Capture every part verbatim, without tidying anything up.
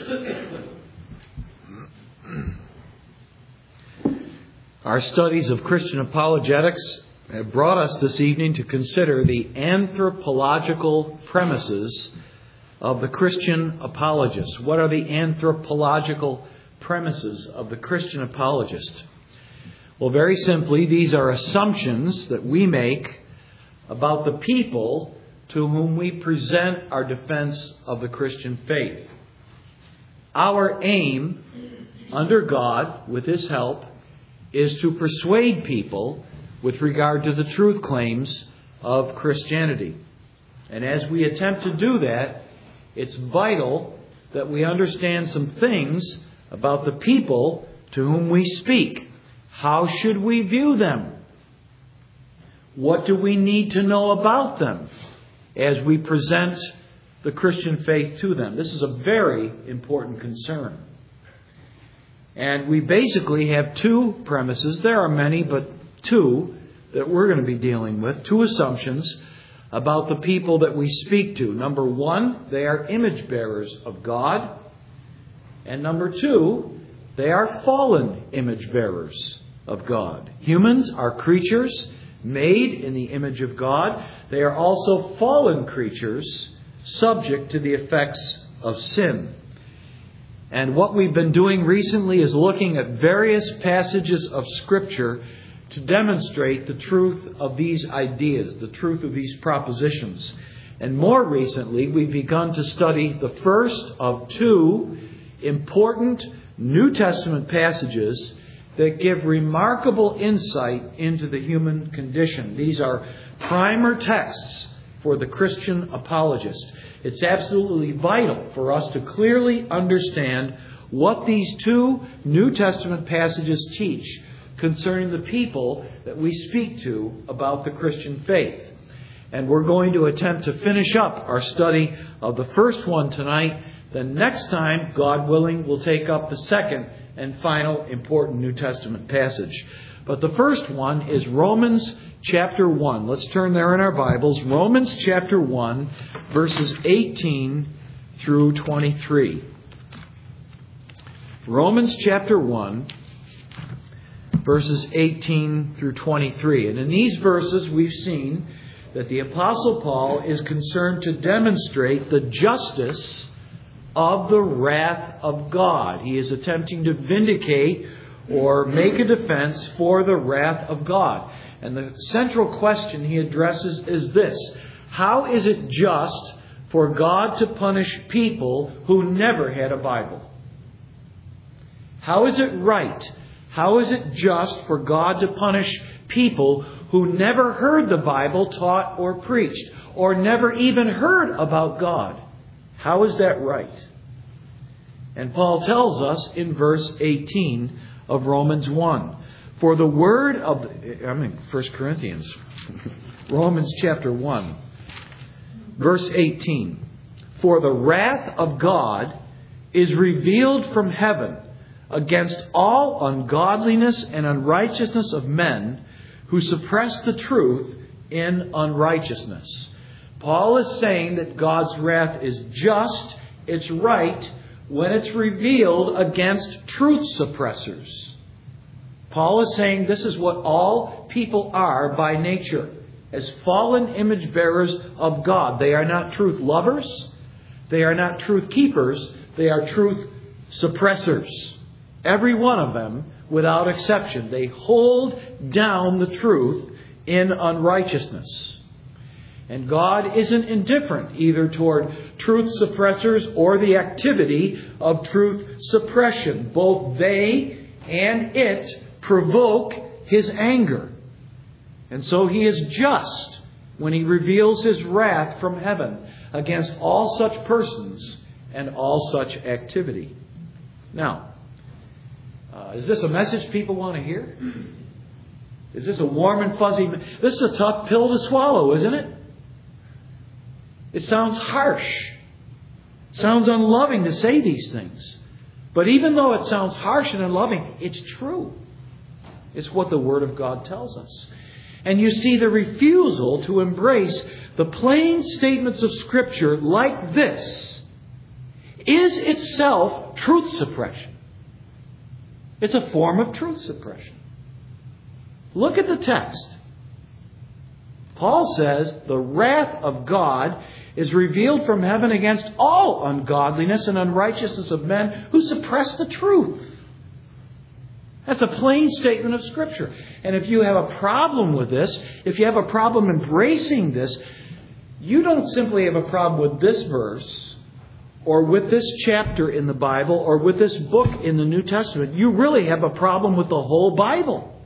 Our studies of Christian apologetics have brought us this evening to consider the anthropological premises of the Christian apologist. What are the anthropological premises of the Christian apologist? Well, very simply, these are assumptions that we make about the people to whom we present our defense of the Christian faith. Our aim, under God, with His help, is to persuade people with regard to the truth claims of Christianity. And as we attempt to do that, it's vital that we understand some things about the people to whom we speak. How should we view them? What do we need to know about them as we present the Christian faith to them? This is a very important concern. And we basically have two premises. There are many, but two that we're going to be dealing with. Two assumptions about the people that we speak to. Number one, they are image bearers of God. And number two, they are fallen image bearers of God. Humans are creatures made in the image of God. They are also fallen creatures subject to the effects of sin. And what we've been doing recently is looking at various passages of Scripture to demonstrate the truth of these ideas, the truth of these propositions. And more recently, we've begun to study the first of two important New Testament passages that give remarkable insight into the human condition. These are primer texts for the Christian apologist. It's absolutely vital for us to clearly understand what these two New Testament passages teach concerning the people that we speak to about the Christian faith. And we're going to attempt to finish up our study of the first one tonight. Then next time, God willing, we'll take up the second and final important New Testament passage. But the first one is Romans chapter one. Let's turn there in our Bibles. Romans chapter one, verses eighteen through twenty-three. Romans chapter one, verses eighteen through twenty-three. And in these verses, we've seen that the Apostle Paul is concerned to demonstrate the justice of the wrath of God. He is attempting to vindicate or make a defense for the wrath of God. And the central question he addresses is this: how is it just for God to punish people who never had a Bible? How is it right? How is it just for God to punish people who never heard the Bible taught or preached, or never even heard about God? How is that right? And Paul tells us in verse eighteen of Romans one. For the word of... The, I mean, First Corinthians. Romans chapter one. Verse eighteen. For the wrath of God is revealed from heaven against all ungodliness and unrighteousness of men who suppress the truth in unrighteousness. Paul is saying that God's wrath is just, it's right, when it's revealed against truth suppressors. Paul is saying this is what all people are by nature, as fallen image bearers of God. They are not truth lovers. They are not truth keepers. They are truth suppressors. Every one of them, without exception. They hold down the truth in unrighteousness. And God isn't indifferent either toward truth suppressors or the activity of truth suppression. Both they and it provoke His anger. And so He is just when He reveals His wrath from heaven against all such persons and all such activity. Now, uh, is this a message people want to hear? Is this a warm and fuzzy... This is a tough pill to swallow, isn't it? It sounds harsh. It sounds unloving to say these things. But even though it sounds harsh and unloving, it's true. It's what the Word of God tells us. And you see, the refusal to embrace the plain statements of Scripture like this is itself truth suppression. It's a form of truth suppression. Look at the text. Paul says, the wrath of God is revealed from heaven against all ungodliness and unrighteousness of men who suppress the truth. That's a plain statement of Scripture. And if you have a problem with this, if you have a problem embracing this, you don't simply have a problem with this verse or with this chapter in the Bible or with this book in the New Testament. You really have a problem with the whole Bible.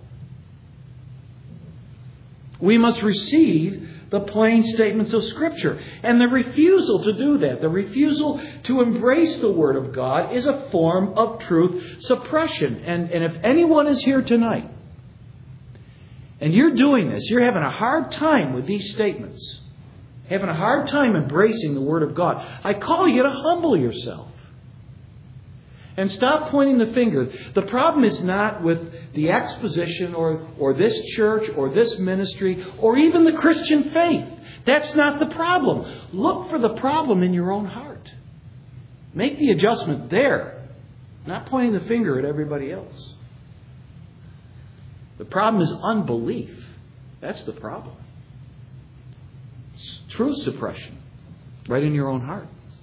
We must receive the plain statements of Scripture. And the refusal to do that, the refusal to embrace the Word of God, is a form of truth suppression. And, and if anyone is here tonight, and you're doing this, you're having a hard time with these statements, having a hard time embracing the Word of God, I call you to humble yourself. And stop pointing the finger. The problem is not with the exposition or, or this church or this ministry or even the Christian faith. That's not the problem. Look for the problem in your own heart. Make the adjustment there, not pointing the finger at everybody else. The problem is unbelief. That's the problem. It's truth suppression right in your own heart.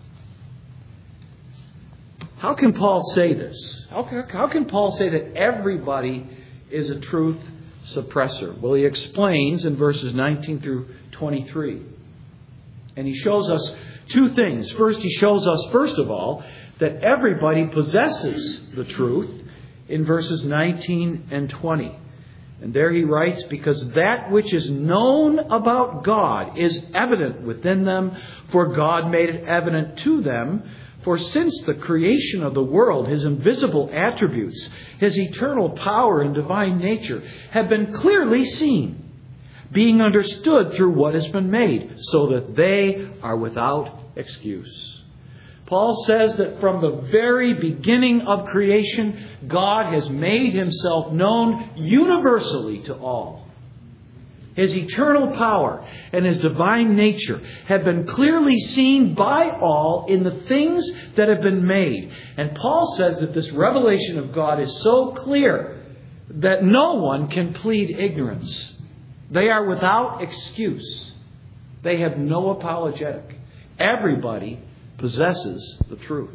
How can Paul say this? How, how can Paul say that everybody is a truth suppressor? Well, he explains in verses nineteen through twenty-three. And he shows us two things. First, he shows us, first of all, that everybody possesses the truth in verses nineteen and twenty. And there he writes, because that which is known about God is evident within them, for God made it evident to them. For since the creation of the world, His invisible attributes, His eternal power and divine nature have been clearly seen, being understood through what has been made, so that they are without excuse. Paul says that from the very beginning of creation, God has made Himself known universally to all. His eternal power and His divine nature have been clearly seen by all in the things that have been made. And Paul says that this revelation of God is so clear that no one can plead ignorance. They are without excuse. They have no apologetic. Everybody possesses the truth.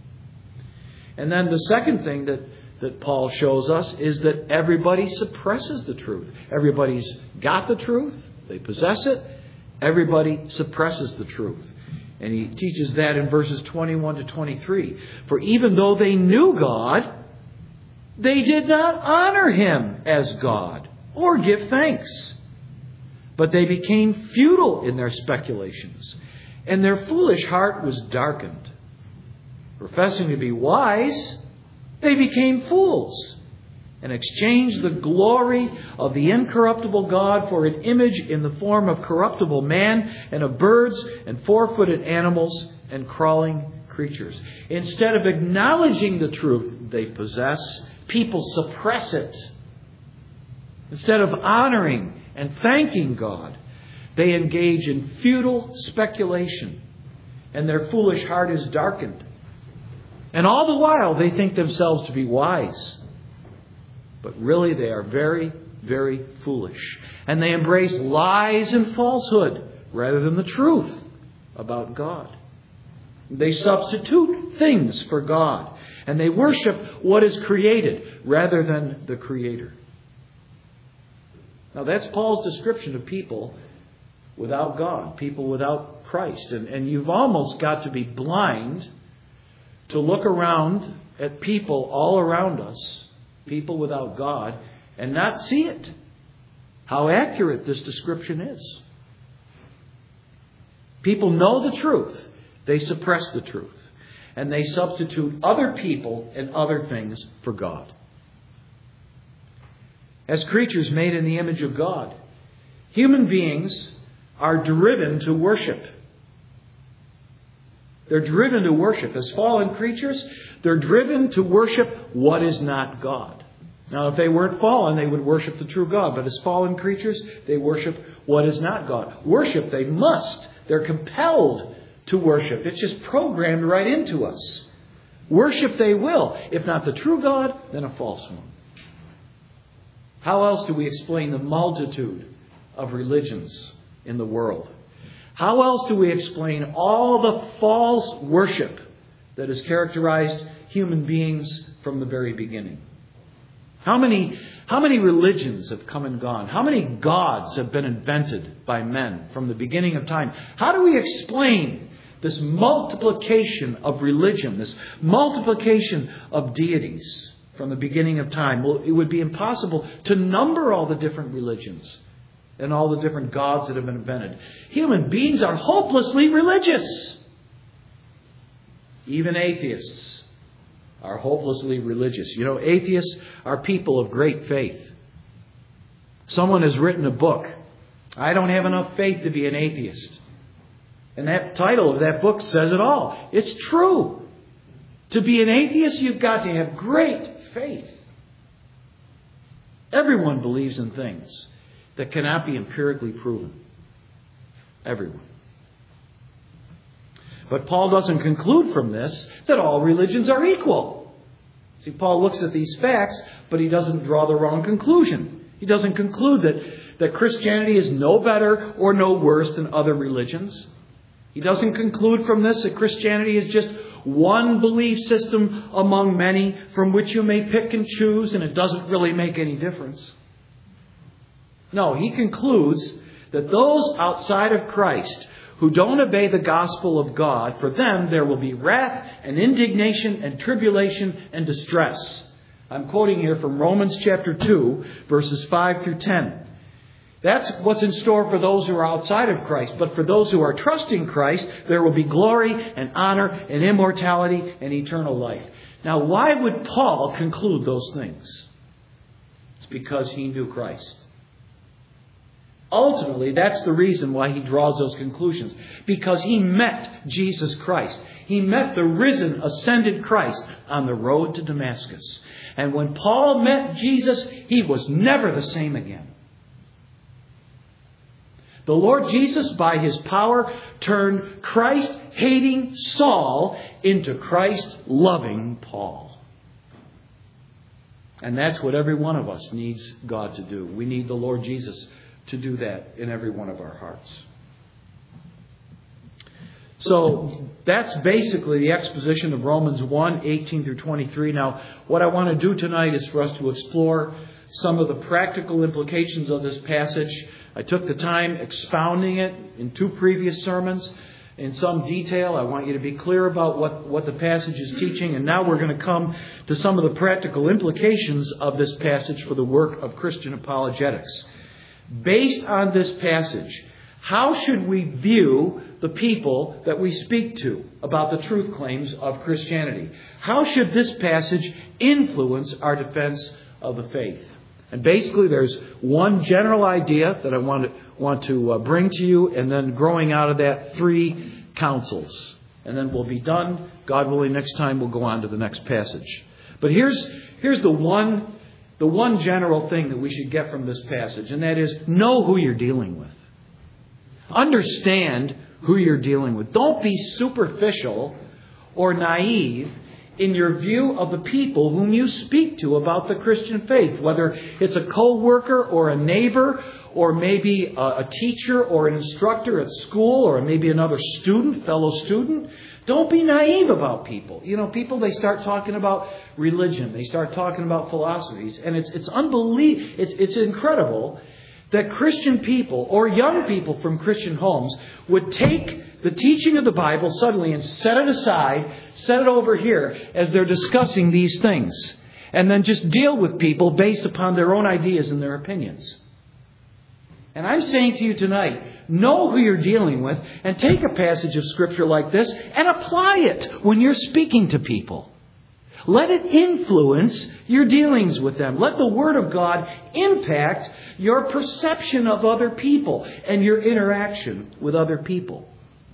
And then the second thing that that Paul shows us is that everybody suppresses the truth. Everybody's got the truth. They possess it. Everybody suppresses the truth. And he teaches that in verses twenty-one to twenty-three. For even though they knew God, they did not honor Him as God or give thanks. But they became futile in their speculations, and their foolish heart was darkened. Professing to be wise, they became fools and exchanged the glory of the incorruptible God for an image in the form of corruptible man and of birds and four-footed animals and crawling creatures. Instead of acknowledging the truth they possess, people suppress it. Instead of honoring and thanking God, they engage in futile speculation, and their foolish heart is darkened. And all the while, they think themselves to be wise. But really, they are very, very foolish. And they embrace lies and falsehood rather than the truth about God. They substitute things for God. And they worship what is created rather than the Creator. Now, that's Paul's description of people without God, people without Christ. And, and you've almost got to be blind to look around at people all around us, people without God, and not see it. How accurate this description is. People know the truth. They suppress the truth. And they substitute other people and other things for God. As creatures made in the image of God, human beings are driven to worship. They're driven to worship. As fallen creatures, they're driven to worship what is not God. Now, if they weren't fallen, they would worship the true God. But as fallen creatures, they worship what is not God. Worship, they must. They're compelled to worship. It's just programmed right into us. Worship they will. If not the true God, then a false one. How else do we explain the multitude of religions in the world? How else do we explain all the false worship that has characterized human beings from the very beginning? How many, how many religions have come and gone? How many gods have been invented by men from the beginning of time? How do we explain this multiplication of religion, this multiplication of deities from the beginning of time? Well, it would be impossible to number all the different religions and all the different gods that have been invented. Human beings are hopelessly religious. Even atheists are hopelessly religious. You know, atheists are people of great faith. Someone has written a book, I Don't Have Enough Faith to Be an Atheist. And that title of that book says it all. It's true. To be an atheist, you've got to have great faith. Everyone believes in things that cannot be empirically proven. Everyone. But Paul doesn't conclude from this that all religions are equal. See, Paul looks at these facts, but he doesn't draw the wrong conclusion. He doesn't conclude that, that Christianity is no better or no worse than other religions. He doesn't conclude from this that Christianity is just one belief system among many from which you may pick and choose, and it doesn't really make any difference. No, he concludes that those outside of Christ who don't obey the gospel of God, for them there will be wrath and indignation and tribulation and distress. I'm quoting here from Romans chapter two, verses five through ten. That's what's in store for those who are outside of Christ. But for those who are trusting Christ, there will be glory and honor and immortality and eternal life. Now, why would Paul conclude those things? It's because he knew Christ. Ultimately, that's the reason why he draws those conclusions. Because he met Jesus Christ. He met the risen, ascended Christ on the road to Damascus. And when Paul met Jesus, he was never the same again. The Lord Jesus, by his power, turned Christ-hating Saul into Christ-loving Paul. And that's what every one of us needs God to do. We need the Lord Jesus to do that in every one of our hearts. So that's basically the exposition of Romans one, eighteen through twenty-three. Now, what I want to do tonight is for us to explore some of the practical implications of this passage. I took the time expounding it in two previous sermons in some detail. I want you to be clear about what, what the passage is teaching. And now we're going to come to some of the practical implications of this passage for the work of Christian apologetics. Based on this passage, how should we view the people that we speak to about the truth claims of Christianity? How should this passage influence our defense of the faith? And basically, there's one general idea that I want to, want to uh, bring to you, and then growing out of that, three counsels. And then we'll be done. God willing, next time we'll go on to the next passage. But here's, here's the one, the one general thing that we should get from this passage, and that is, know who you're dealing with. Understand who you're dealing with. Don't be superficial or naive in your view of the people whom you speak to about the Christian faith, whether it's a co-worker or a neighbor or maybe a, a teacher or an instructor at school or maybe another student, fellow student. Don't be naive about people. You know, people, they start talking about religion. They start talking about philosophies. And it's it's unbelievable. It's, it's incredible that Christian people or young people from Christian homes would take the teaching of the Bible suddenly and set it aside, set it over here as they're discussing these things. And then just deal with people based upon their own ideas and their opinions. And I'm saying to you tonight, know who you're dealing with and take a passage of Scripture like this and apply it when you're speaking to people. Let it influence your dealings with them. Let the Word of God impact your perception of other people and your interaction with other people.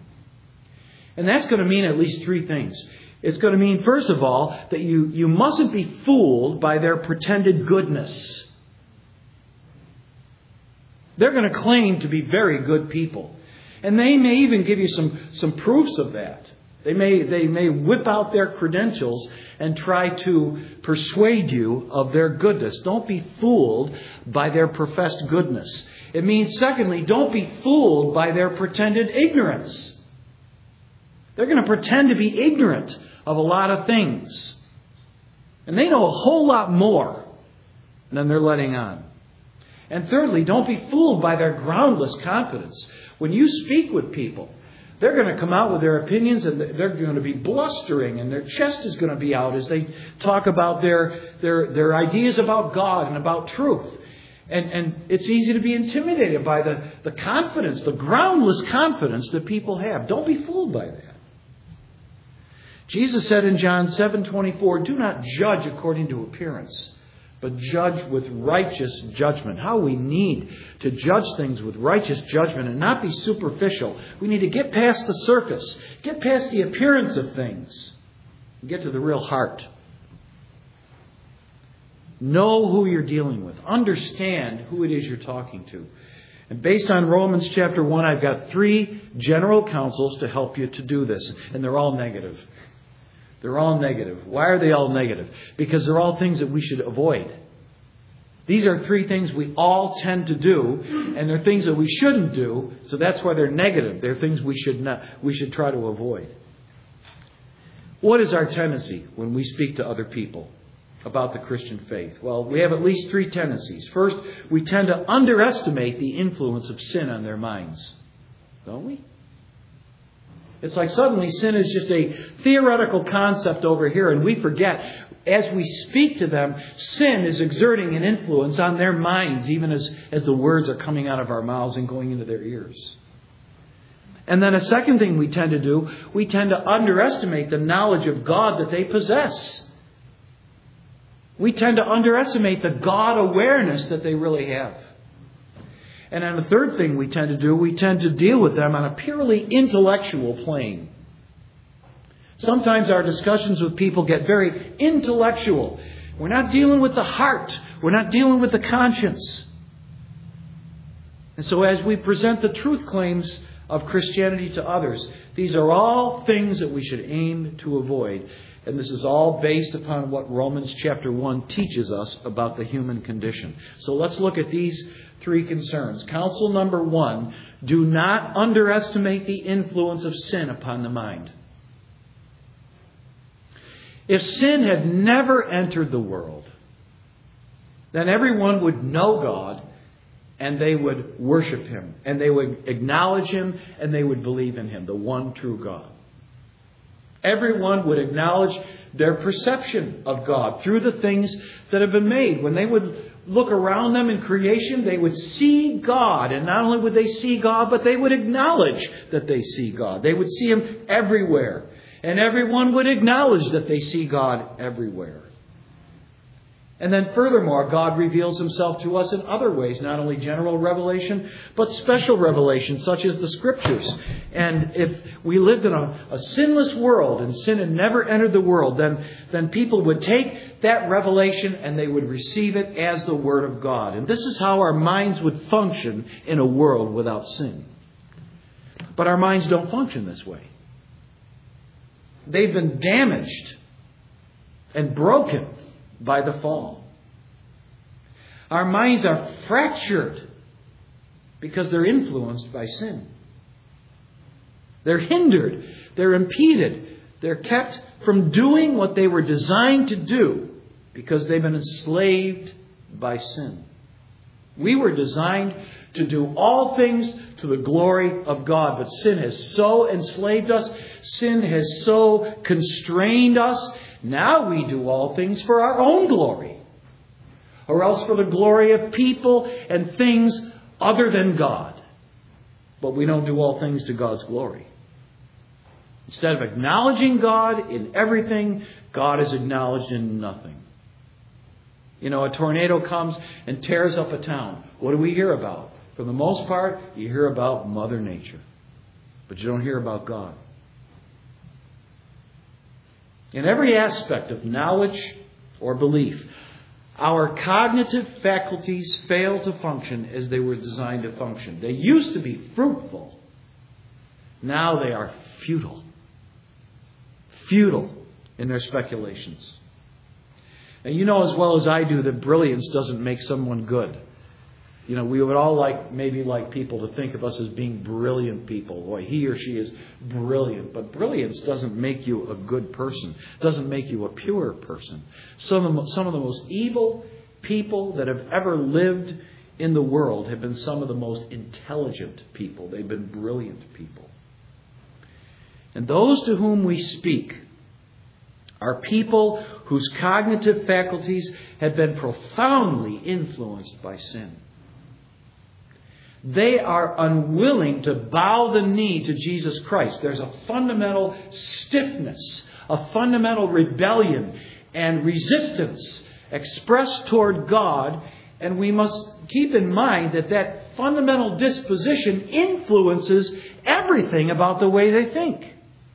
And that's going to mean at least three things. It's going to mean, first of all, that you, you mustn't be fooled by their pretended goodness. They're going to claim to be very good people. And they may even give you some, some proofs of that. They may, they may whip out their credentials and try to persuade you of their goodness. Don't be fooled by their professed goodness. It means, secondly, don't be fooled by their pretended ignorance. They're going to pretend to be ignorant of a lot of things. And they know a whole lot more than they're letting on. And thirdly, don't be fooled by their groundless confidence. When you speak with people, they're going to come out with their opinions and they're going to be blustering and their chest is going to be out as they talk about their, their, their ideas about God and about truth. And, and it's easy to be intimidated by the, the confidence, the groundless confidence that people have. Don't be fooled by that. Jesus said in John seven twenty-four, do not judge according to appearance, but judge with righteous judgment. How we need to judge things with righteous judgment and not be superficial. We need to get past the surface, get past the appearance of things, and get to the real heart. Know who you're dealing with. Understand who it is you're talking to. And based on Romans chapter one, I've got three general counsels to help you to do this. And they're all negative. They're all negative. Why are they all negative? Because they're all things that we should avoid. These are three things we all tend to do, and they're things that we shouldn't do, so that's why they're negative. They're things we should not, we should try to avoid. What is our tendency when we speak to other people about the Christian faith? Well, we have at least three tendencies. First, we tend to underestimate the influence of sin on their minds. Don't we? It's like suddenly sin is just a theoretical concept over here, and we forget, as we speak to them, sin is exerting an influence on their minds, even as, as the words are coming out of our mouths and going into their ears. And then a second thing we tend to do, we tend to underestimate the knowledge of God that they possess. We tend to underestimate the God awareness that they really have. And then the third thing we tend to do, we tend to deal with them on a purely intellectual plane. Sometimes our discussions with people get very intellectual. We're not dealing with the heart. We're not dealing with the conscience. And so as we present the truth claims of Christianity to others, these are all things that we should aim to avoid. And this is all based upon what Romans chapter one teaches us about the human condition. So let's look at these three concerns. Counsel number one, do not underestimate the influence of sin upon the mind. If sin had never entered the world, then everyone would know God and they would worship Him and they would acknowledge Him and they would believe in Him, the one true God. Everyone would acknowledge their perception of God through the things that have been made. When they would look around them in creation, they would see God. And not only would they see God, but they would acknowledge that they see God. They would see Him everywhere. And everyone would acknowledge that they see God everywhere. And then furthermore, God reveals Himself to us in other ways, not only general revelation, but special revelation, such as the Scriptures. And if we lived in a, a sinless world and sin had never entered the world, then, then people would take that revelation and they would receive it as the Word of God. And this is how our minds would function in a world without sin. But our minds don't function this way. They've been damaged and broken by the fall. Our minds are fractured because they're influenced by sin. They're hindered. They're impeded. They're kept from doing what they were designed to do because they've been enslaved by sin. We were designed to do all things to the glory of God, but sin has so enslaved us. Sin has so constrained us. Now we do all things for our own glory, or else for the glory of people and things other than God. But we don't do all things to God's glory. Instead of acknowledging God in everything, God is acknowledged in nothing. You know, a tornado comes and tears up a town. What do we hear about? For the most part, you hear about Mother Nature, but you don't hear about God. In every aspect of knowledge or belief, our cognitive faculties fail to function as they were designed to function. They used to be fruitful, Now they are futile. Futile in their speculations. And you know as well as I do that brilliance doesn't make someone good. You know, we would all like, maybe like people to think of us as being brilliant people. Boy, he or she is brilliant. But brilliance doesn't make you a good person. Doesn't make you a pure person. Some of the, some of the most evil people that have ever lived in the world have been some of the most intelligent people. They've been brilliant people. And those to whom we speak are people whose cognitive faculties have been profoundly influenced by sin. They are unwilling to bow the knee to Jesus Christ. There's a fundamental stiffness, a fundamental rebellion and resistance expressed toward God. And we must keep in mind that that fundamental disposition influences everything about the way they think.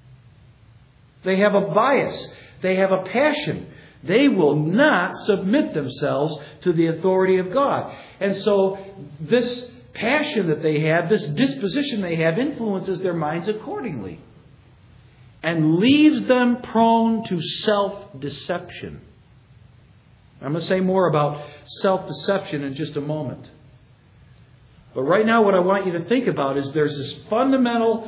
They have a bias. They have a passion. They will not submit themselves to the authority of God. And so this passion that they have, this disposition they have, influences their minds accordingly and leaves them prone to self-deception. I'm going to say more about self-deception in just a moment. But right now what I want you to think about is there's this fundamental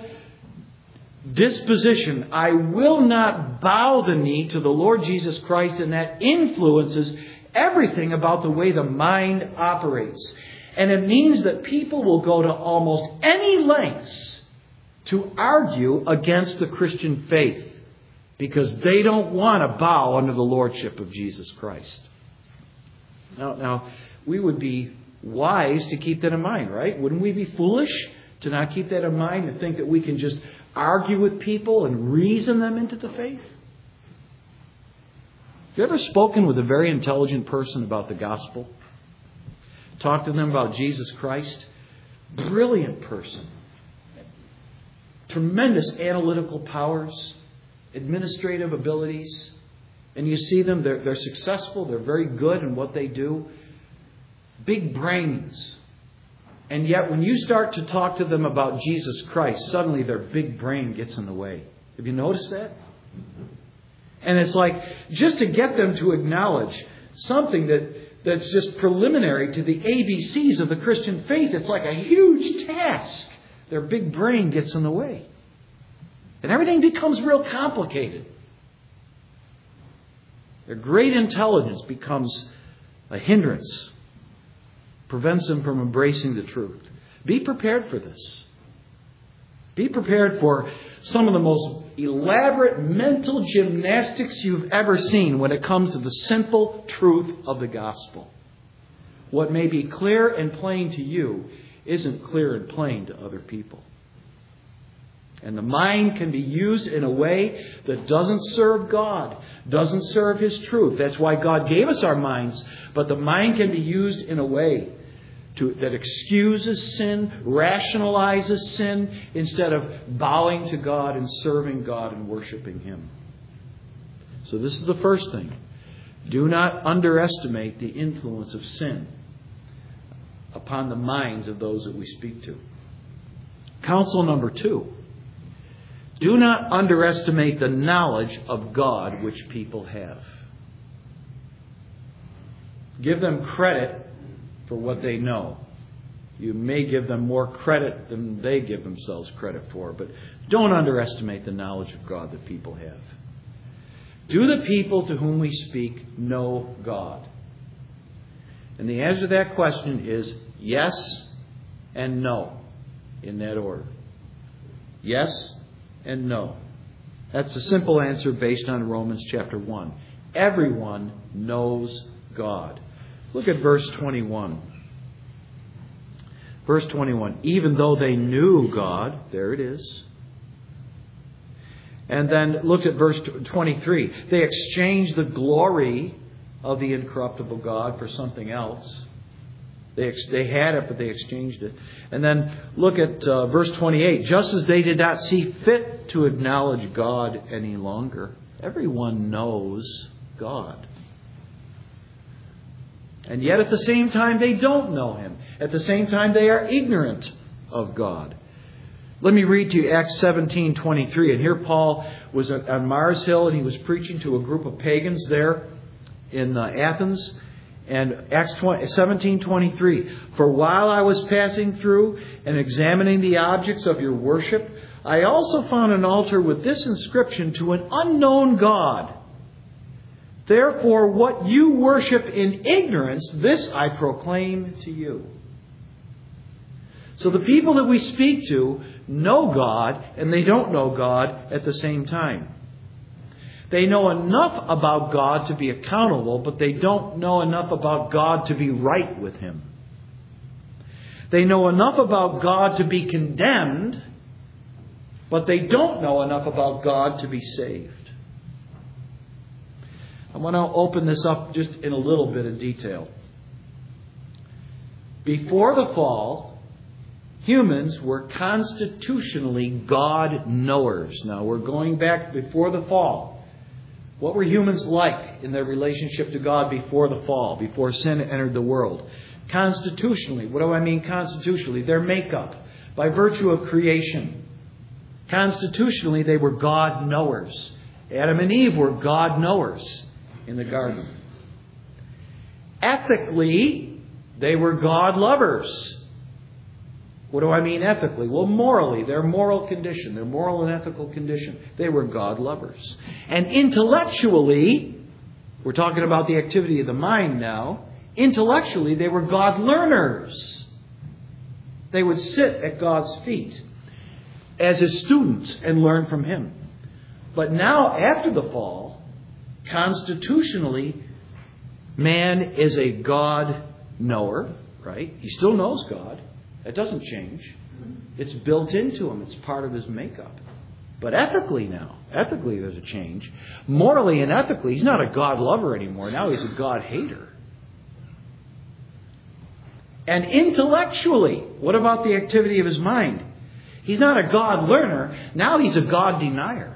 disposition. I will not bow the knee to the Lord Jesus Christ, and that influences everything about the way the mind operates. And it means that people will go to almost any lengths to argue against the Christian faith because they don't want to bow under the lordship of Jesus Christ. Now, now, we would be wise to keep that in mind, right? Wouldn't we be foolish to not keep that in mind and think that we can just argue with people and reason them into the faith? Have you ever spoken with a very intelligent person about the gospel? Talk to them about Jesus Christ. Brilliant person. Tremendous analytical powers. Administrative abilities. And you see them, they're, they're successful. They're very good in what they do. Big brains. And yet when you start to talk to them about Jesus Christ, suddenly their big brain gets in the way. Have you noticed that? And it's like, just to get them to acknowledge something that that's just preliminary to the A B Cs of the Christian faith, it's like a huge task. Their big brain gets in the way. And everything becomes real complicated. Their great intelligence becomes a hindrance. Prevents them from embracing the truth. Be prepared for this. Be prepared for some of the most elaborate mental gymnastics you've ever seen when it comes to the simple truth of the gospel. What may be clear and plain to you isn't clear and plain to other people. And the mind can be used in a way that doesn't serve God, doesn't serve His truth. That's why God gave us our minds. But the mind can be used in a way to, that excuses sin, rationalizes sin, instead of bowing to God and serving God and worshiping Him. So this is the first thing. Do not underestimate the influence of sin upon the minds of those that we speak to. Counsel number two. Do not underestimate the knowledge of God which people have. Give them credit for what they know. You may give them more credit than they give themselves credit for, but don't underestimate the knowledge of God that people have. Do the people to whom we speak know God? And the answer to that question is yes and no, in that order. Yes and no. That's a simple answer based on Romans chapter one. Everyone knows God. Look at verse twenty-one. Verse twenty-one. Even though they knew God, there it is. And then look at verse twenty-three. They exchanged the glory of the incorruptible God for something else. They they had it, but they exchanged it. And then look at uh, verse twenty-eight. Just as they did not see fit to acknowledge God any longer. Everyone knows God. And yet at the same time they don't know Him. At the same time they are ignorant of God. Let me read to you Acts seventeen twenty-three. And here Paul was on Mars Hill and he was preaching to a group of pagans there in uh, Athens. And Acts seventeen twenty-three. For while I was passing through and examining the objects of your worship, I also found an altar with this inscription: to an unknown God. Therefore, what you worship in ignorance, this I proclaim to you. So the people that we speak to know God and they don't know God at the same time. They know enough about God to be accountable, but they don't know enough about God to be right with Him. They know enough about God to be condemned, but they don't know enough about God to be saved. I want to open this up just in a little bit of detail. Before the fall, humans were constitutionally God-knowers. Now, we're going back before the fall. What were humans like in their relationship to God before the fall, before sin entered the world? Constitutionally, what do I mean constitutionally? Their makeup, by virtue of creation. Constitutionally, they were God-knowers. Adam and Eve were God-knowers in the garden. Ethically, they were God-lovers. What do I mean ethically? Well, morally, their moral condition, their moral and ethical condition, they were God-lovers. And intellectually, we're talking about the activity of the mind now, intellectually, they were God-learners. They would sit at God's feet as His students and learn from Him. But now, after the fall, constitutionally, man is a God-knower, right? He still knows God. That doesn't change. It's built into him. It's part of his makeup. But ethically now, ethically there's a change. Morally and ethically, he's not a God lover anymore. Now he's a God hater. And intellectually, what about the activity of his mind? He's not a God learner. Now he's a God denier.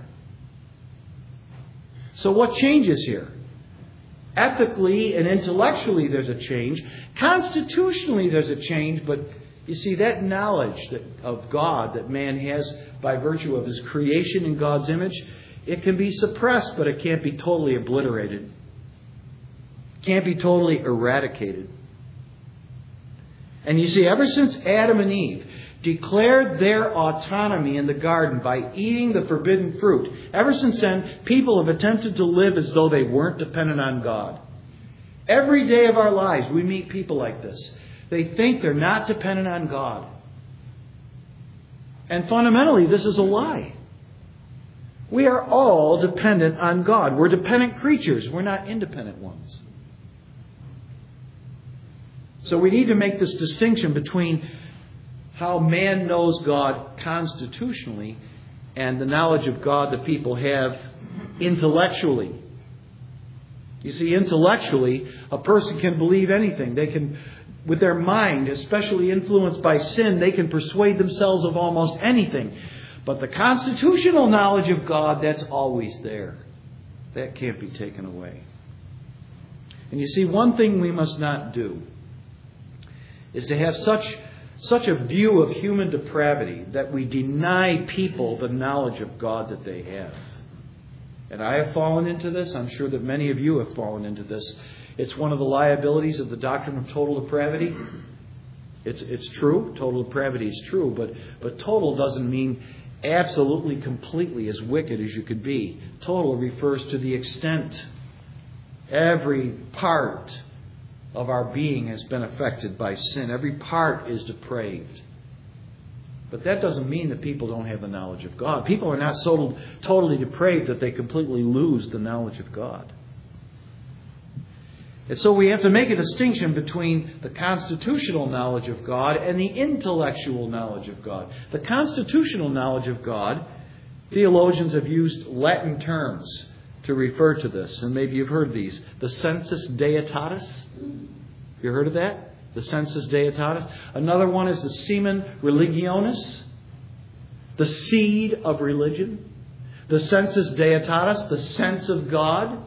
So what changes here? Ethically and intellectually there's a change. Constitutionally there's a change, but you see, that knowledge that, of God that man has by virtue of his creation in God's image, it can be suppressed, but it can't be totally obliterated. It can't be totally eradicated. And you see, ever since Adam and Eve declared their autonomy in the garden by eating the forbidden fruit, ever since then, people have attempted to live as though they weren't dependent on God. Every day of our lives, we meet people like this. They think they're not dependent on God. And fundamentally, this is a lie. We are all dependent on God. We're dependent creatures. We're not independent ones. So we need to make this distinction between how man knows God constitutionally and the knowledge of God that people have intellectually. You see, intellectually, a person can believe anything. They can, with their mind, especially influenced by sin, they can persuade themselves of almost anything. But the constitutional knowledge of God, that's always there. That can't be taken away. And you see, one thing we must not do is to have such, such a view of human depravity that we deny people the knowledge of God that they have. And I have fallen into this. I'm sure that many of you have fallen into this. It's one of the liabilities of the doctrine of total depravity. It's it's true. Total depravity is true. But, but total doesn't mean absolutely, completely as wicked as you could be. Total refers to the extent. Every part of our being has been affected by sin. Every part is depraved. But that doesn't mean that people don't have the knowledge of God. People are not so totally depraved that they completely lose the knowledge of God. And so we have to make a distinction between the constitutional knowledge of God and the intellectual knowledge of God. The constitutional knowledge of God, theologians have used Latin terms to refer to this. And maybe you've heard these. The sensus deitatis. You heard of that? The sensus deitatis. Another one is the semen religionis, the seed of religion. The sensus deitatis, the sense of God.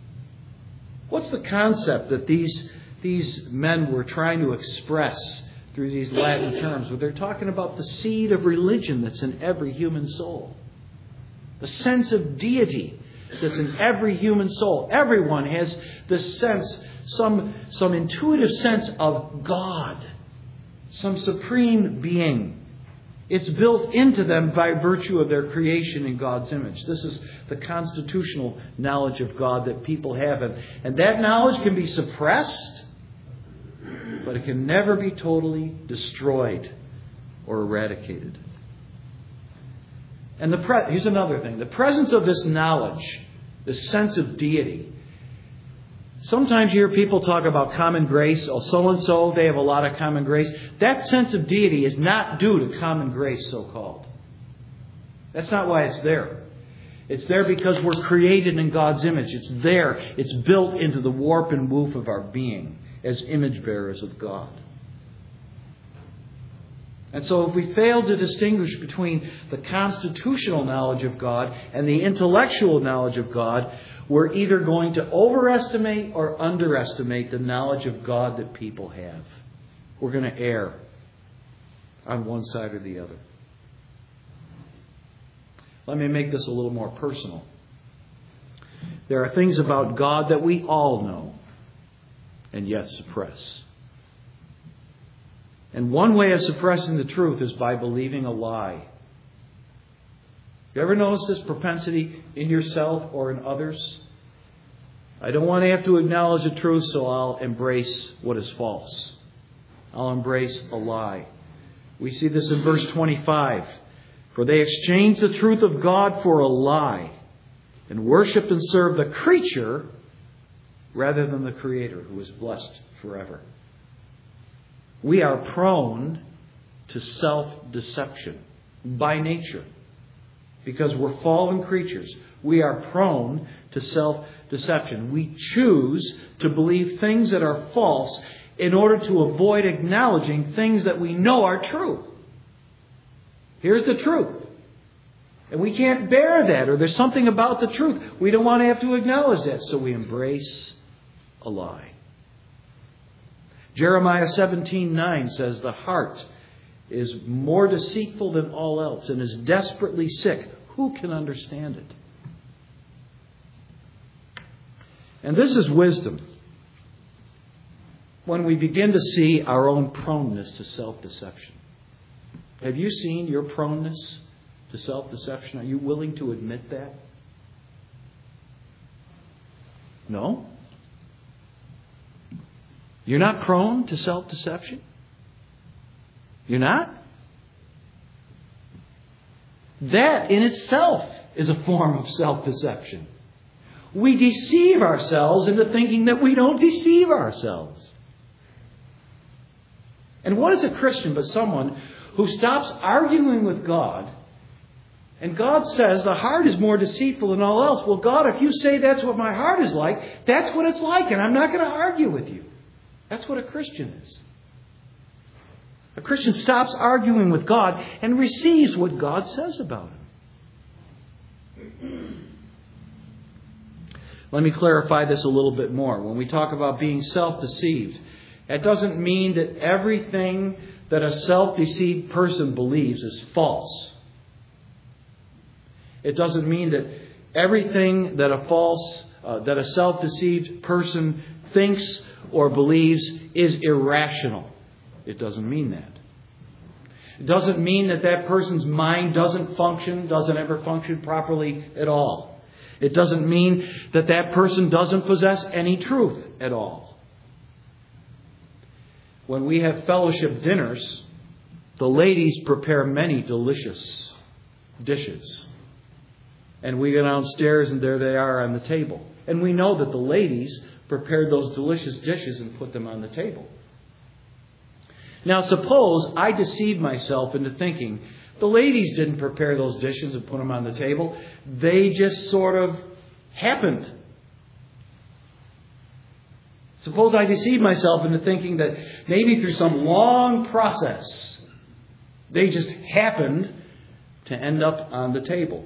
What's the concept that these, these men were trying to express through these Latin terms, where they're talking about the seed of religion that's in every human soul. The sense of deity that's in every human soul. Everyone has this sense, some, some intuitive sense of God, some supreme being. It's built into them by virtue of their creation in God's image. This is the constitutional knowledge of God that people have. And, and that knowledge can be suppressed, but it can never be totally destroyed or eradicated. And the pre- here's another thing. The presence of this knowledge, this sense of deity. Sometimes you hear people talk about common grace. Oh, so-and-so, they have a lot of common grace. That sense of deity is not due to common grace, so-called. That's not why it's there. It's there because we're created in God's image. It's there. It's built into the warp and woof of our being as image bearers of God. And so if we fail to distinguish between the constitutional knowledge of God and the intellectual knowledge of God, we're either going to overestimate or underestimate the knowledge of God that people have. We're going to err on one side or the other. Let me make this a little more personal. There are things about God that we all know and yet suppress. And one way of suppressing the truth is by believing a lie. You ever notice this propensity in yourself or in others? I don't want to have to acknowledge the truth, so I'll embrace what is false. I'll embrace a lie. We see this in verse twenty-five. For they exchanged the truth of God for a lie, and worship and serve the creature rather than the Creator, who is blessed forever. We are prone to self-deception by nature. Because we're fallen creatures, we are prone to self-deception. We choose to believe things that are false in order to avoid acknowledging things that we know are true. Here's the truth. And we can't bear that, or there's something about the truth. We don't want to have to acknowledge that, so we embrace a lie. Jeremiah seventeen nine says, the heart is more deceitful than all else and is desperately sick. Who can understand it? And this is wisdom. When we begin to see our own proneness to self-deception. Have you seen your proneness to self-deception? Are you willing to admit that? No? You're not prone to self-deception? You're not? That in itself is a form of self-deception. We deceive ourselves into thinking that we don't deceive ourselves. And what is a Christian but someone who stops arguing with God, and God says the heart is more deceitful than all else? Well, God, if you say that's what my heart is like, that's what it's like, and I'm not going to argue with you. That's what a Christian is. A Christian stops arguing with God and receives what God says about him. Let me clarify this a little bit more. When we talk about being self-deceived, that doesn't mean that everything that a self-deceived person believes is false. It doesn't mean that everything that a false, uh, that a self-deceived person thinks or believes is irrational. It doesn't mean that. It doesn't mean that that person's mind doesn't function, doesn't ever function properly at all. It doesn't mean that that person doesn't possess any truth at all. When we have fellowship dinners, the ladies prepare many delicious dishes. And we go downstairs and there they are on the table. And we know that the ladies prepared those delicious dishes and put them on the table. Now suppose I deceive myself into thinking the ladies didn't prepare those dishes and put them on the table. They just sort of happened. Suppose I deceive myself into thinking that maybe through some long process, they just happened to end up on the table.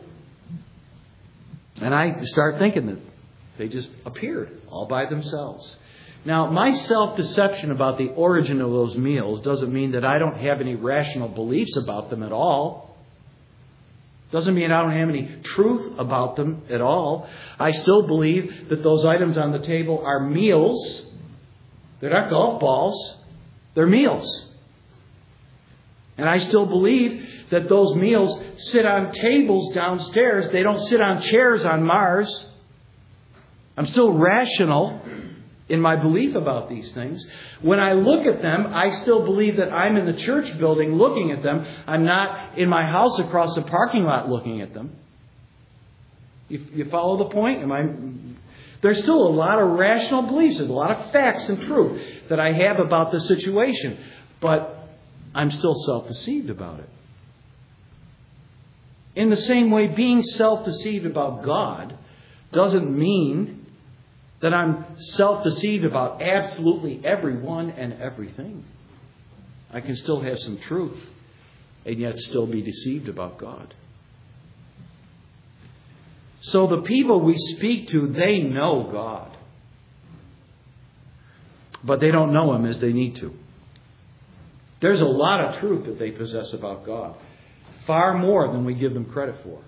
And I start thinking that they just appeared all by themselves. Now, my self-deception about the origin of those meals doesn't mean that I don't have any rational beliefs about them at all. Doesn't mean I don't have any truth about them at all. I still believe that those items on the table are meals. They're not golf balls. They're meals. And I still believe that those meals sit on tables downstairs. They don't sit on chairs on Mars. I'm still rational in my belief about these things. When I look at them, I still believe that I'm in the church building looking at them. I'm not in my house across the parking lot looking at them. You, you follow the point? Am I? There's still a lot of rational beliefs. There's a lot of facts and truth that I have about the situation. But I'm still self-deceived about it. In the same way, being self-deceived about God doesn't mean that I'm self-deceived about absolutely everyone and everything. I can still have some truth and yet still be deceived about God. So the people we speak to, they know God. But they don't know Him as they need to. There's a lot of truth that they possess about God. Far more than we give them credit for.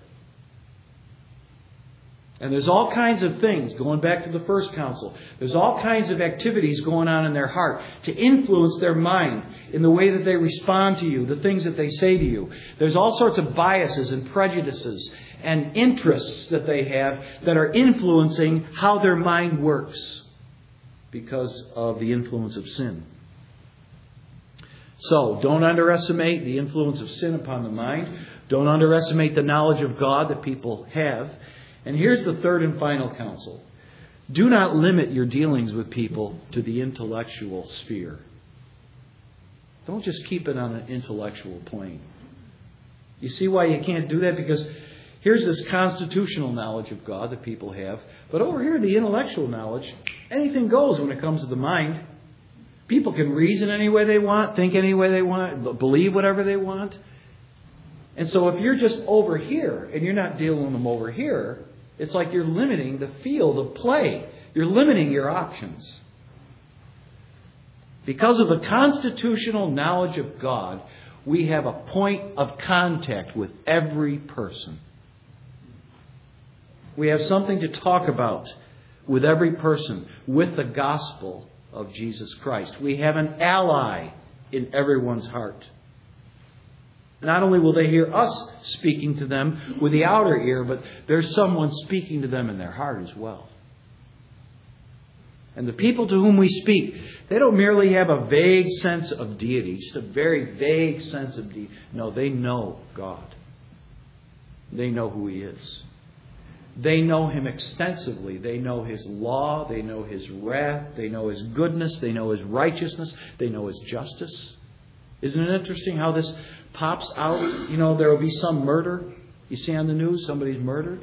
And there's all kinds of things, going back to the first council, there's all kinds of activities going on in their heart to influence their mind in the way that they respond to you, the things that they say to you. There's all sorts of biases and prejudices and interests that they have that are influencing how their mind works because of the influence of sin. So, don't underestimate the influence of sin upon the mind. Don't underestimate the knowledge of God that people have. And here's the third and final counsel. Do not limit your dealings with people to the intellectual sphere. Don't just keep it on an intellectual plane. You see why you can't do that? Because here's this constitutional knowledge of God that people have. But over here, the intellectual knowledge, anything goes when it comes to the mind. People can reason any way they want, think any way they want, believe whatever they want. And so if you're just over here and you're not dealing with them over here, it's like you're limiting the field of play. You're limiting your options. Because of the constitutional knowledge of God, we have a point of contact with every person. We have something to talk about with every person, with the gospel of Jesus Christ. We have an ally in everyone's heart. Not only will they hear us speaking to them with the outer ear, but there's someone speaking to them in their heart as well. And the people to whom we speak, they don't merely have a vague sense of deity, just a very vague sense of deity. No, they know God. They know who He is. They know Him extensively. They know His law. They know His wrath. They know His goodness. They know His righteousness. They know His justice. Isn't it interesting how this pops out? You know, there will be some murder. You see on the news, somebody's murdered.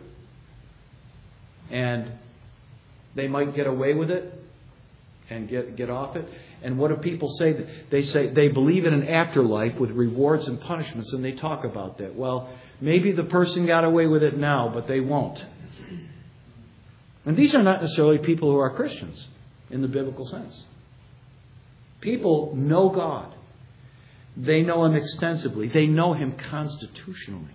And they might get away with it and get, get off it. And what do people say? They say they believe in an afterlife with rewards and punishments, and they talk about that. Well, maybe the person got away with it now, but they won't. And these are not necessarily people who are Christians in the biblical sense. People know God. They know Him extensively. They know Him constitutionally.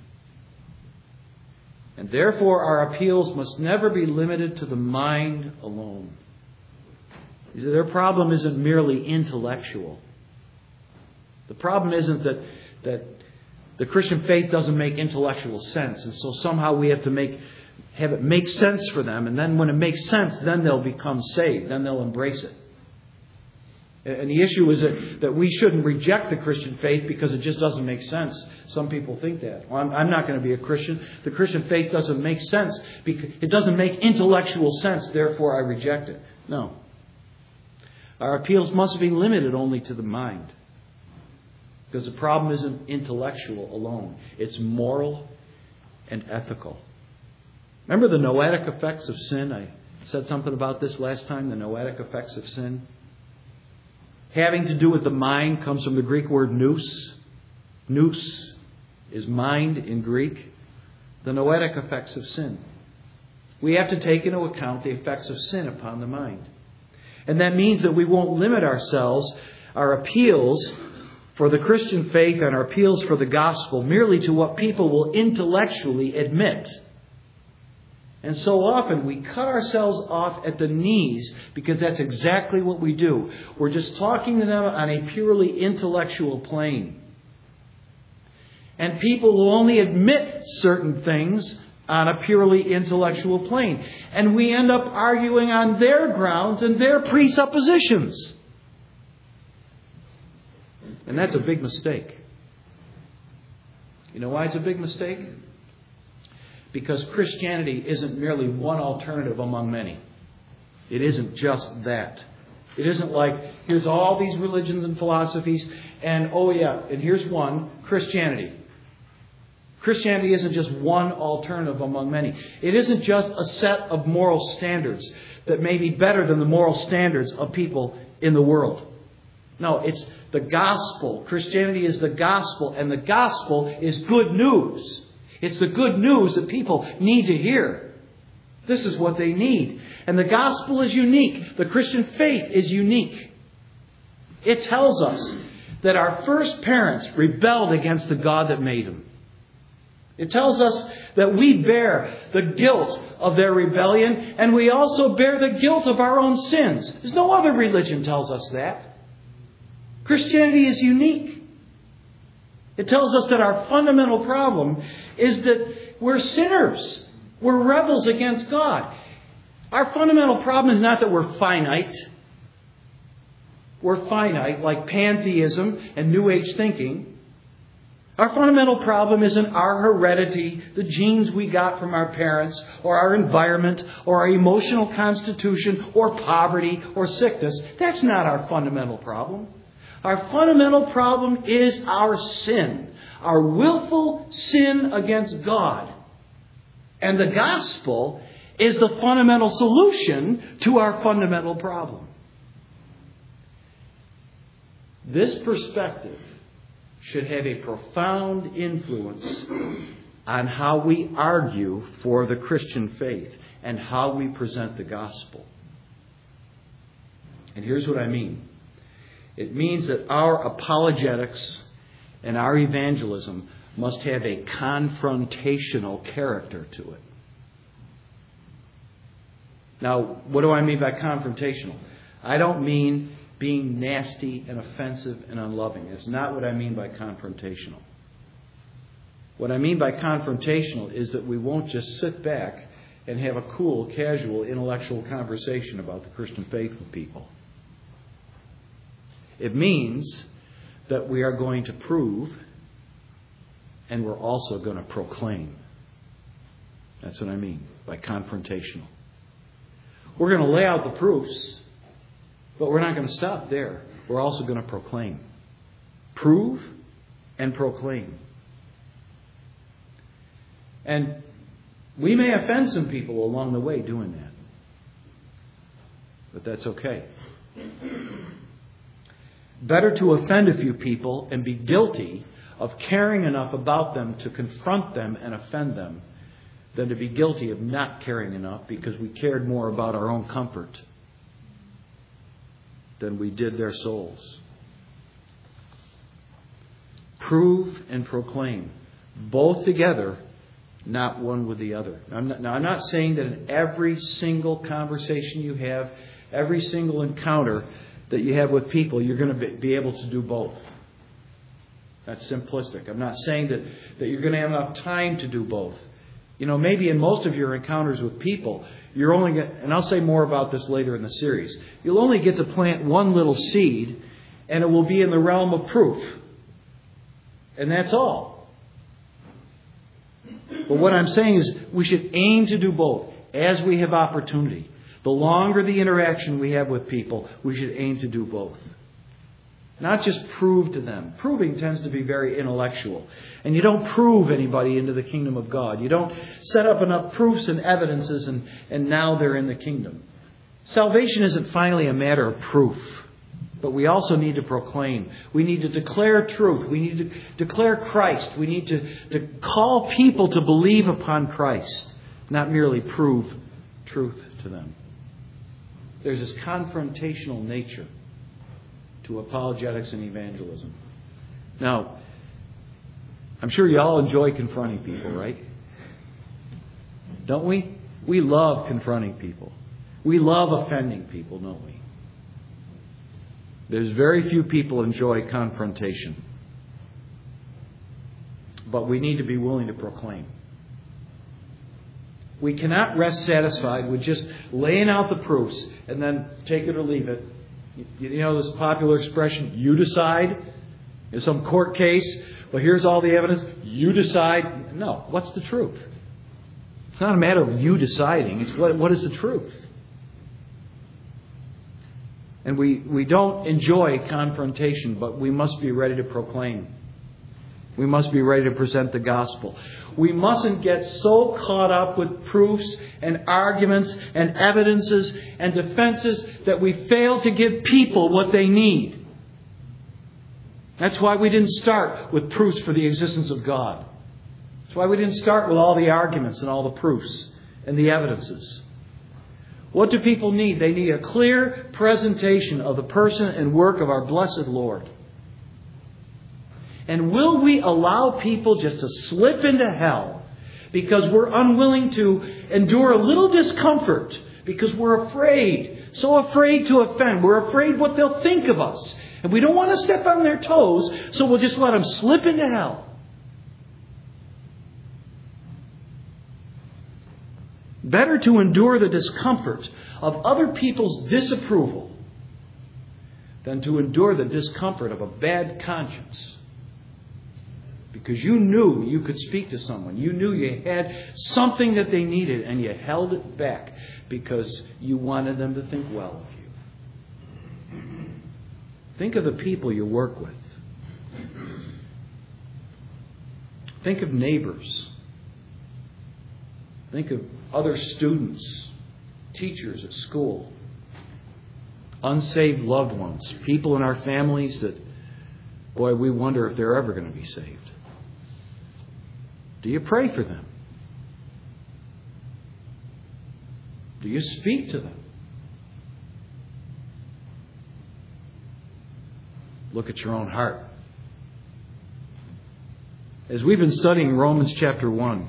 And therefore, our appeals must never be limited to the mind alone. You see, their problem isn't merely intellectual. The problem isn't that, that the Christian faith doesn't make intellectual sense, and so somehow we have to make have it make sense for them. And then when it makes sense, then they'll become saved. Then they'll embrace it. And the issue is that, that we shouldn't reject the Christian faith because it just doesn't make sense. Some people think that. Well, I'm, I'm not going to be a Christian. The Christian faith doesn't make sense. Because it doesn't make intellectual sense, therefore I reject it. No. Our appeals must be limited only to the mind. Because the problem isn't intellectual alone. It's moral and ethical. Remember the noetic effects of sin? I said something about this last time, the noetic effects of sin. Having to do with the mind comes from the Greek word nous. Nous is mind in Greek. The noetic effects of sin. We have to take into account the effects of sin upon the mind. And that means that we won't limit ourselves, our appeals for the Christian faith and our appeals for the gospel merely to what people will intellectually admit. And so often we cut ourselves off at the knees because that's exactly what we do. We're just talking to them on a purely intellectual plane. And people will only admit certain things on a purely intellectual plane. And we end up arguing on their grounds and their presuppositions. And that's a big mistake. You know why it's a big mistake? Because Christianity isn't merely one alternative among many. It isn't just that. It isn't like, here's all these religions and philosophies, and oh yeah, and here's one, Christianity. Christianity isn't just one alternative among many. It isn't just a set of moral standards that may be better than the moral standards of people in the world. No, it's the gospel. Christianity is the gospel, and the gospel is good news. It's the good news that people need to hear. This is what they need. And the gospel is unique. The Christian faith is unique. It tells us that our first parents rebelled against the God that made them. It tells us that we bear the guilt of their rebellion, and we also bear the guilt of our own sins. There's no other religion tells us that. Christianity is unique. It tells us that our fundamental problem is that we're sinners. We're rebels against God. Our fundamental problem is not that we're finite. We're finite, like pantheism and New Age thinking. Our fundamental problem isn't our heredity, the genes we got from our parents, or our environment, or our emotional constitution, or poverty, or sickness. That's not our fundamental problem. Our fundamental problem is our sin, our willful sin against God. And the gospel is the fundamental solution to our fundamental problem. This perspective should have a profound influence on how we argue for the Christian faith and how we present the gospel. And here's what I mean. It means that our apologetics and our evangelism must have a confrontational character to it. Now, what do I mean by confrontational? I don't mean being nasty and offensive and unloving. That's not what I mean by confrontational. What I mean by confrontational is that we won't just sit back and have a cool, casual, intellectual conversation about the Christian faith with people. It means that we are going to prove and we're also going to proclaim. That's what I mean by confrontational. We're going to lay out the proofs, but we're not going to stop there. We're also going to proclaim. Prove and proclaim. And we may offend some people along the way doing that. But that's okay. Better to offend a few people and be guilty of caring enough about them to confront them and offend them than to be guilty of not caring enough because we cared more about our own comfort than we did their souls. Prove and proclaim. Both together, not one with the other. Now I'm, not, now, I'm not saying that in every single conversation you have, every single encounter that you have with people, you're going to be, be able to do both. That's simplistic. I'm not saying that, that you're going to have enough time to do both. You know, maybe in most of your encounters with people, you're only get, and I'll say more about this later in the series, you'll only get to plant one little seed, and it will be in the realm of proof. And that's all. But what I'm saying is we should aim to do both as we have opportunity. The longer the interaction we have with people, we should aim to do both. Not just prove to them. Proving tends to be very intellectual. And you don't prove anybody into the kingdom of God. You don't set up enough proofs and evidences and, and now they're in the kingdom. Salvation isn't finally a matter of proof. But we also need to proclaim. We need to declare truth. We need to declare Christ. We need to, to call people to believe upon Christ. Not merely prove truth to them. there's this confrontational nature to apologetics and evangelism. Now, I'm sure you all enjoy confronting people, right? Don't we? We love confronting people. We love offending people, don't we? There's very few people enjoy confrontation. But we need to be willing to proclaim. We cannot rest satisfied with just laying out the proofs and then take it or leave it. You know this popular expression, you decide? In some court case, well, here's all the evidence. You decide. No, what's the truth? It's not a matter of you deciding. It's what, what is the truth? And we, we don't enjoy confrontation, but we must be ready to proclaim. We must be ready to present the gospel. We mustn't get so caught up with proofs and arguments and evidences and defenses that we fail to give people what they need. That's why we didn't start with proofs for the existence of God. That's why we didn't start with all the arguments and all the proofs and the evidences. What do people need? They need a clear presentation of the person and work of our blessed Lord. And will we allow people just to slip into hell because we're unwilling to endure a little discomfort, because we're afraid, so afraid to offend. We're afraid what they'll think of us. And we don't want to step on their toes, so we'll just let them slip into hell. Better to endure the discomfort of other people's disapproval than to endure the discomfort of a bad conscience. Because you knew you could speak to someone. You knew you had something that they needed and you held it back because you wanted them to think well of you. Think of the people you work with. Think of neighbors. Think of other students, teachers at school, unsaved loved ones, people in our families that, boy, we wonder if they're ever going to be saved. Do you pray for them? Do you speak to them? Look at your own heart. As we've been studying Romans chapter one,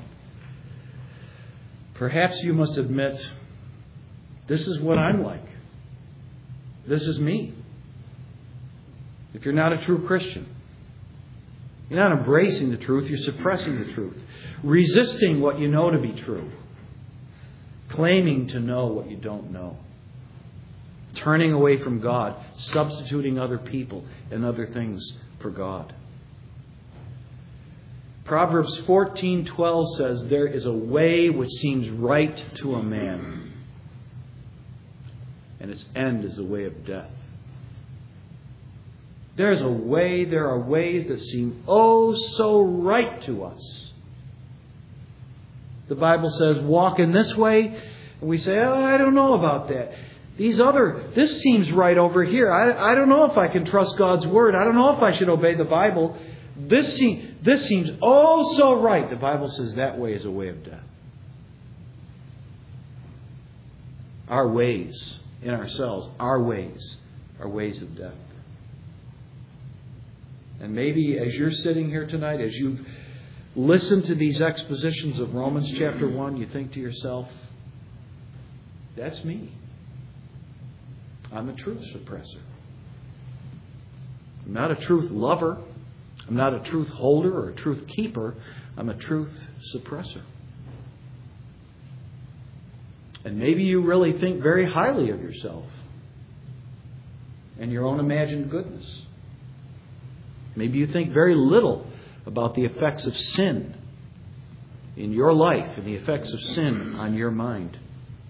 perhaps you must admit, this is what I'm like. This is me. If you're not a true Christian, you're not embracing the truth, you're suppressing the truth. Resisting what you know to be true. Claiming to know what you don't know. Turning away from God. Substituting other people and other things for God. Proverbs fourteen twelve says, there is a way which seems right to a man, and its end is the way of death. There's a way, there are ways that seem oh so right to us. The Bible says, walk in this way, and we say, oh, I don't know about that. These other, this seems right over here. I, I don't know if I can trust God's Word. I don't know if I should obey the Bible. This, seem, this seems oh so right. The Bible says that way is a way of death. Our ways in ourselves, our ways are ways of death. And maybe as you're sitting here tonight, as you've listened to these expositions of Romans chapter one, you think to yourself, that's me. I'm a truth suppressor. I'm not a truth lover. I'm not a truth holder or a truth keeper. I'm a truth suppressor. And maybe you really think very highly of yourself and your own imagined goodness. Maybe you think very little about the effects of sin in your life and the effects of sin on your mind.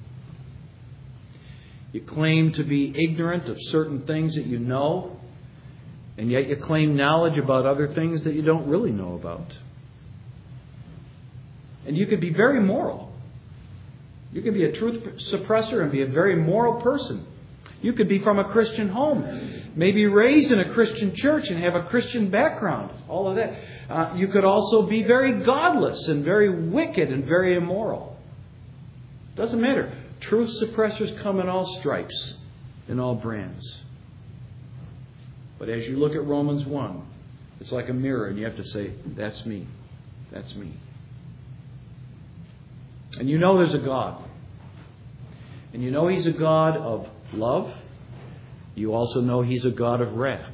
You claim to be ignorant of certain things that you know, and yet you claim knowledge about other things that you don't really know about. And you could be very moral. You could be a truth suppressor and be a very moral person. You could be from a Christian home, maybe raised in a Christian church and have a Christian background, all of that. Uh, you could also be very godless and very wicked and very immoral. Doesn't matter. Truth suppressors come in all stripes. in all brands. But as you look at Romans one, it's like a mirror, and you have to say, that's me. That's me. And you know there's a God. And you know He's a God of love. You also know He's a God of wrath.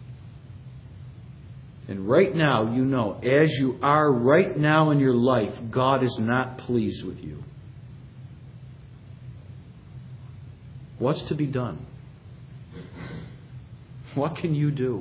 And right now, you know, as you are right now in your life, God is not pleased with you. What's to be done? What can you do?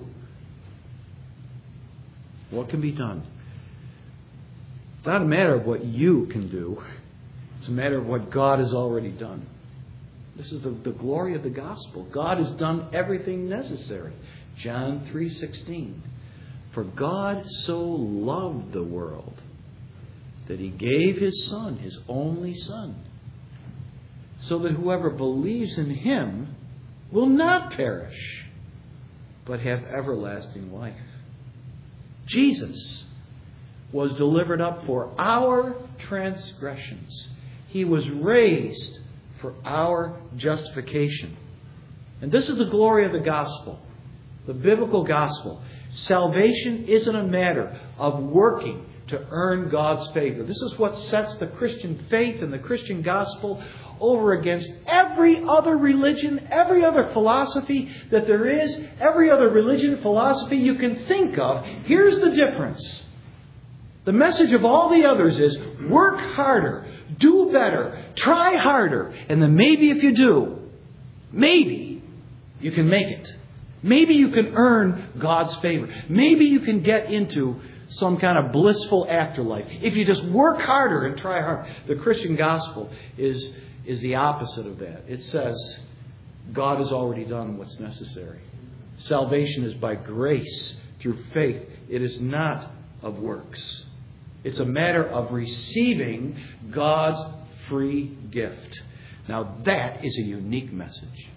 What can be done? It's not a matter of what you can do. It's a matter of what God has already done. This is the, the glory of the gospel. God has done everything necessary. John three sixteen. For God so loved the world that He gave His Son, His only Son, so that whoever believes in Him will not perish, but have everlasting life. Jesus was delivered up for our transgressions. He was raised for our justification. And this is the glory of the gospel, the biblical gospel. Salvation isn't a matter of working to earn God's favor. This is what sets the Christian faith and the Christian gospel over against every other religion, every other philosophy that there is, every other religion, philosophy you can think of. Here's the difference. The message of all the others is work harder, do better, try harder, and then maybe if you do, maybe you can make it. Maybe you can earn God's favor. Maybe you can get into some kind of blissful afterlife if you just work harder and try harder. The Christian gospel is, is the opposite of that. It says God has already done what's necessary. Salvation is by grace through faith. It is not of works. It's a matter of receiving God's free gift. Now that is a unique message.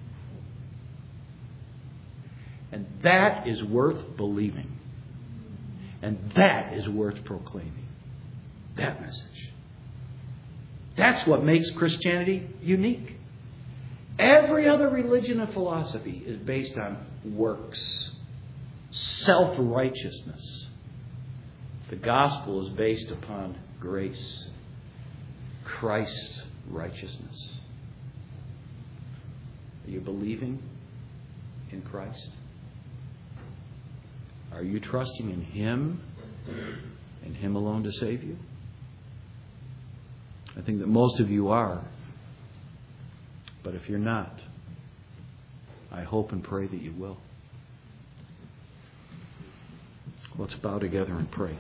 And that is worth believing. And that is worth proclaiming. That message. That's what makes Christianity unique. Every other religion and philosophy is based on works, self-righteousness. The gospel is based upon grace, Christ's righteousness. Are you believing in Christ? Are you trusting in Him and Him alone to save you? I think that most of you are. But if you're not, I hope and pray that you will. Let's bow together and pray.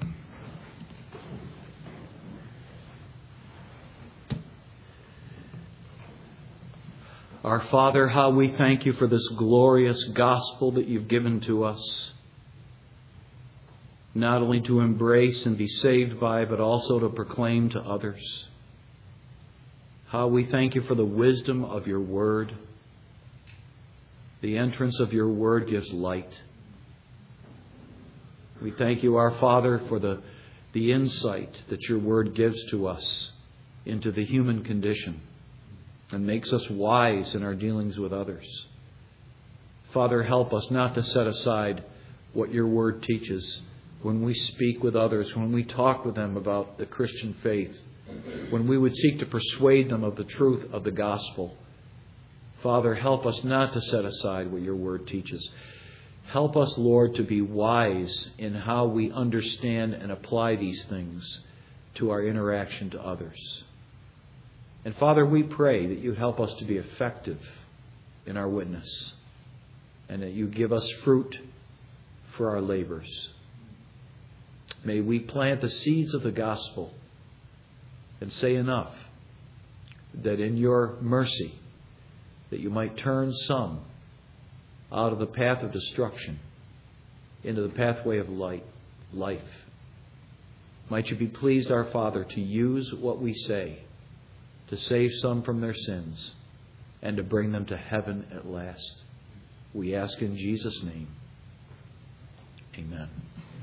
Our Father, how we thank You for this glorious gospel that You've given to us. Not only to embrace and be saved by, but also to proclaim to others. How we thank You for the wisdom of Your word. The entrance of Your word gives light. We thank You, our Father, for the, the insight that Your word gives to us into the human condition and makes us wise in our dealings with others. Father, help us not to set aside what Your word teaches when we speak with others, when we talk with them about the Christian faith, when we would seek to persuade them of the truth of the gospel. Father, help us not to set aside what Your word teaches. Help us, Lord, to be wise in how we understand and apply these things to our interaction to others. And Father, we pray that You help us to be effective in our witness and that You give us fruit for our labors. May we plant the seeds of the gospel and say enough that in Your mercy that You might turn some out of the path of destruction into the pathway of light, life. Might You be pleased, our Father, to use what we say to save some from their sins and to bring them to heaven at last. We ask in Jesus' name. Amen.